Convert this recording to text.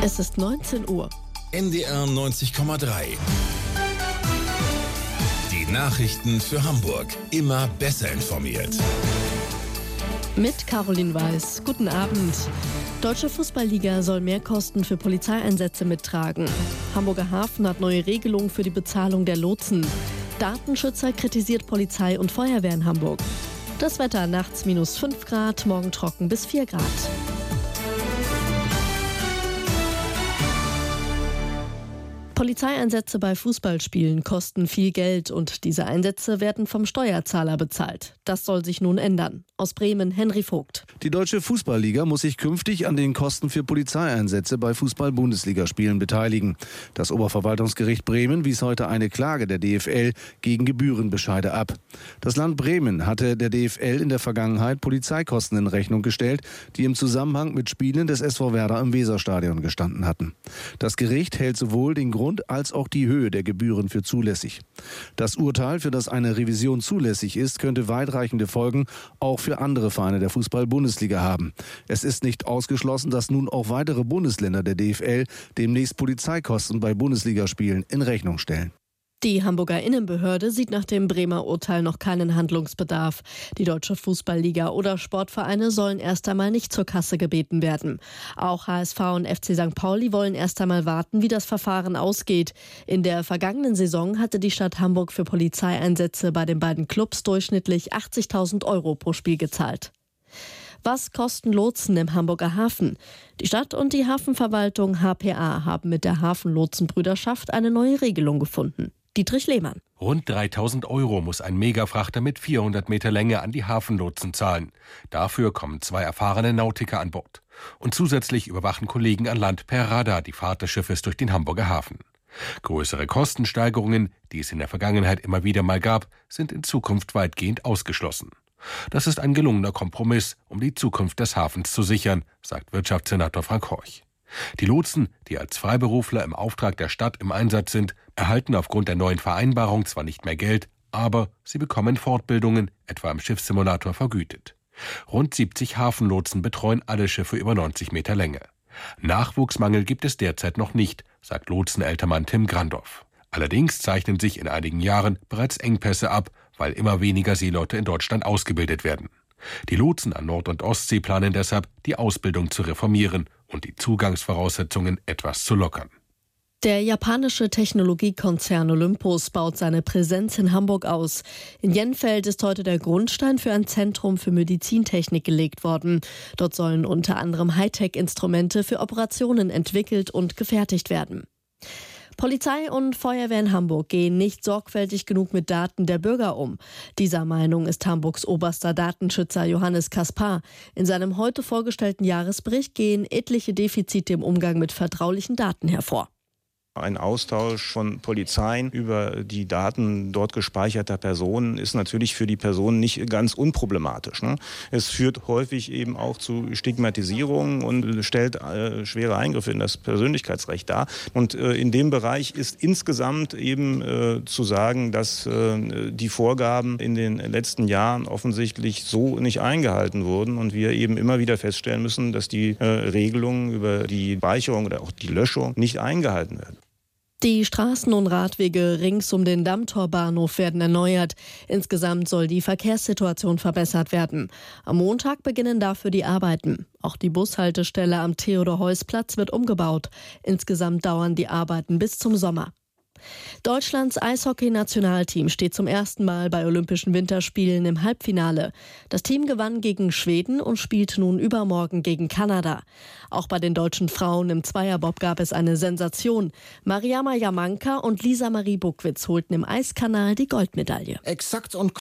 Es ist 19 Uhr. NDR 90,3. Die Nachrichten für Hamburg. Immer besser informiert. Mit Caroline Weiß. Guten Abend. Deutsche Fußballliga soll Mehrkosten für Polizeieinsätze mittragen. Hamburger Hafen hat neue Regelungen für die Bezahlung der Lotsen. Datenschützer kritisiert Polizei und Feuerwehr in Hamburg. Das Wetter: nachts -5 Grad, morgen trocken bis 4 Grad. Polizeieinsätze bei Fußballspielen kosten viel Geld und diese Einsätze werden vom Steuerzahler bezahlt. Das soll sich nun ändern. Aus Bremen, Henry Vogt. Die Deutsche Fußballliga muss sich künftig an den Kosten für Polizeieinsätze bei Fußball-Bundesligaspielen beteiligen. Das Oberverwaltungsgericht Bremen wies heute eine Klage der DFL gegen Gebührenbescheide ab. Das Land Bremen hatte der DFL in der Vergangenheit Polizeikosten in Rechnung gestellt, die im Zusammenhang mit Spielen des SV Werder im Weserstadion gestanden hatten. Das Gericht hält sowohl den Grund als auch die Höhe der Gebühren für zulässig. Das Urteil, für das eine Revision zulässig ist, könnte weitreichende Folgen auch für andere Vereine der Fußball-Bundesliga haben. Es ist nicht ausgeschlossen, dass nun auch weitere Bundesländer der DFL demnächst Polizeikosten bei Bundesligaspielen in Rechnung stellen. Die Hamburger Innenbehörde sieht nach dem Bremer Urteil noch keinen Handlungsbedarf. Die Deutsche Fußballliga oder Sportvereine sollen erst einmal nicht zur Kasse gebeten werden. Auch HSV und FC St. Pauli wollen erst einmal warten, wie das Verfahren ausgeht. In der vergangenen Saison hatte die Stadt Hamburg für Polizeieinsätze bei den beiden Clubs durchschnittlich 80.000 € pro Spiel gezahlt. Was kosten Lotsen im Hamburger Hafen? Die Stadt und die Hafenverwaltung HPA haben mit der Hafenlotsenbrüderschaft eine neue Regelung gefunden. Dietrich Lehmann. Rund 3.000 € muss ein Megafrachter mit 400 Meter Länge an die Hafenlotsen zahlen. Dafür kommen 2 erfahrene Nautiker an Bord. Und zusätzlich überwachen Kollegen an Land per Radar die Fahrt des Schiffes durch den Hamburger Hafen. Größere Kostensteigerungen, die es in der Vergangenheit immer wieder mal gab, sind in Zukunft weitgehend ausgeschlossen. Das ist ein gelungener Kompromiss, um die Zukunft des Hafens zu sichern, sagt Wirtschaftssenator Frank Horch. Die Lotsen, die als Freiberufler im Auftrag der Stadt im Einsatz sind, erhalten aufgrund der neuen Vereinbarung zwar nicht mehr Geld, aber sie bekommen Fortbildungen, etwa im Schiffssimulator, vergütet. Rund 70 Hafenlotsen betreuen alle Schiffe über 90 Meter Länge. Nachwuchsmangel gibt es derzeit noch nicht, sagt Lotsenältermann Tim Grandorf. Allerdings zeichnen sich in einigen Jahren bereits Engpässe ab, weil immer weniger Seeleute in Deutschland ausgebildet werden. Die Lotsen an Nord- und Ostsee planen deshalb, die Ausbildung zu reformieren und die Zugangsvoraussetzungen etwas zu lockern. Der japanische Technologiekonzern Olympus baut seine Präsenz in Hamburg aus. In Jenfeld ist heute der Grundstein für ein Zentrum für Medizintechnik gelegt worden. Dort sollen unter anderem Hightech-Instrumente für Operationen entwickelt und gefertigt werden. Polizei und Feuerwehr in Hamburg gehen nicht sorgfältig genug mit Daten der Bürger um. Dieser Meinung ist Hamburgs oberster Datenschützer Johannes Kaspar. In seinem heute vorgestellten Jahresbericht gehen etliche Defizite im Umgang mit vertraulichen Daten hervor. Ein Austausch von Polizeien über die Daten dort gespeicherter Personen ist natürlich für die Personen nicht ganz unproblematisch. Es führt häufig eben auch zu Stigmatisierung und stellt schwere Eingriffe in das Persönlichkeitsrecht dar. Und in dem Bereich ist insgesamt eben zu sagen, dass die Vorgaben in den letzten Jahren offensichtlich so nicht eingehalten wurden und wir eben immer wieder feststellen müssen, dass die Regelungen über die Speicherung oder auch die Löschung nicht eingehalten werden. Die Straßen und Radwege rings um den Dammtorbahnhof werden erneuert. Insgesamt soll die Verkehrssituation verbessert werden. Am Montag beginnen dafür die Arbeiten. Auch die Bushaltestelle am Theodor-Heuss-Platz wird umgebaut. Insgesamt dauern die Arbeiten bis zum Sommer. Deutschlands Eishockey-Nationalteam steht zum ersten Mal bei Olympischen Winterspielen im Halbfinale. Das Team gewann gegen Schweden und spielt nun übermorgen gegen Kanada. Auch bei den deutschen Frauen im Zweierbob gab es eine Sensation. Mariama Jamanka und Lisa Marie Buckwitz holten im Eiskanal die Goldmedaille. Exakt und